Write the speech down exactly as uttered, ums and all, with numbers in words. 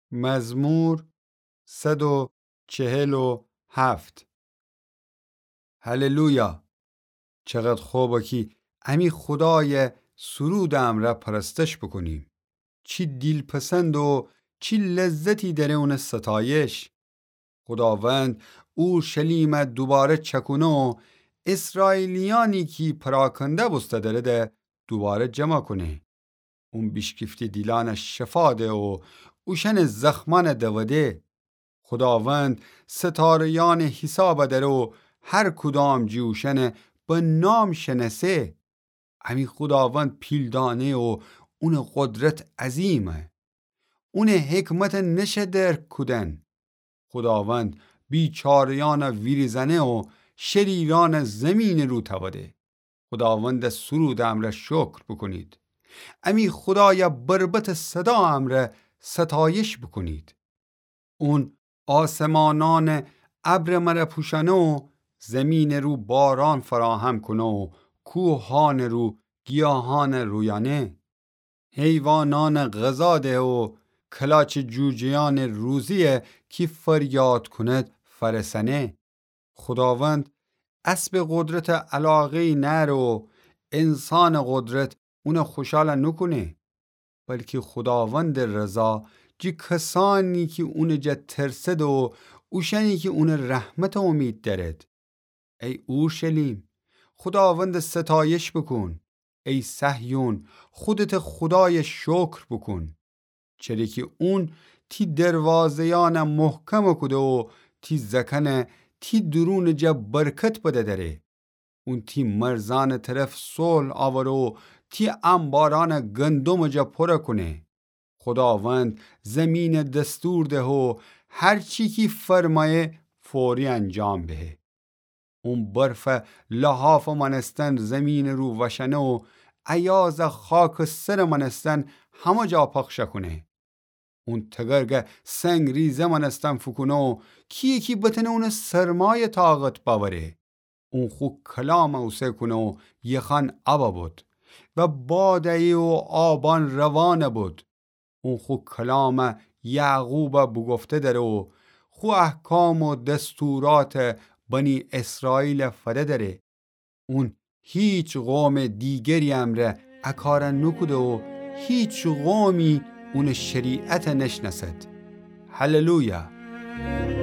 مزمور صد و چهل و هفت. هللویا. چقدر خوبه که امی خدای سرودم را پرستش بکنیم. چی دلپسند و چی لذتی در اون ستایش. خداوند اورشلیم دوباره چکونه و اسرائیلیانی که پراکنده بسته داره ده دوباره جمع کنه. اون بیشکفتی دیلان شفا ده و اوشن زخمان دوده. خداوند ستاریان حساب داره و هر کدام جوشن به نام شنسه. امی خداوند پیلدانه و اون قدرت عظیمه. اون حکمت نشه درک کدن. خداوند بیچاریان ویریزنه و شریران زمین رو تواده. خداوند سرود امر شکر بکنید. امی خدای بربط صدا امر ستایش بکنید. اون آسمانان ابر مره پوشنه و زمین رو باران فراهم کنه و کوهان رو گیاهان رویانه. حیوانان غذاده و کلاچ جوجیان روزیه که فریاد کند فرسنه. خداوند اسب قدرت علاقه نر و انسان قدرت اون خوشحال نکنه، بلکه خداوند رضا جی کسانی که اون جا ترسد و اوشنی که اون رحمت امید دارد. ای اورشلیم خداوند ستایش بکن. ای صهیون خودت خدای شکر بکن. چرا که اون تی دروازیان محکم کده و تی زکنه تی درون جا برکت بده داره. اون تی مرزان طرف صلح آورو تی انباران گندم جا پر کنه. خداوند زمین دستور ده و هر چی کی فرمایه فوری انجام بده. اون برف لحاف منستن زمین رو وشنه و ایاز خاک سر منستن همه جا پخش کنه. اون تگرگ سنگ ریزه منستن فکنه و کی کی بتنه اون سرمایه طاقت باوره. اون خو کلام اوسه کنه و یخان عبا بود و باده و آبان روانه بود. اون خو کلام یعقوب بگفته داره و خو احکام و دستورات بنی اسرائیل فده داره. اون هیچ قوم دیگری امره اکاره نکده و هیچ قومی اون شریعت نشنسد. هللویا.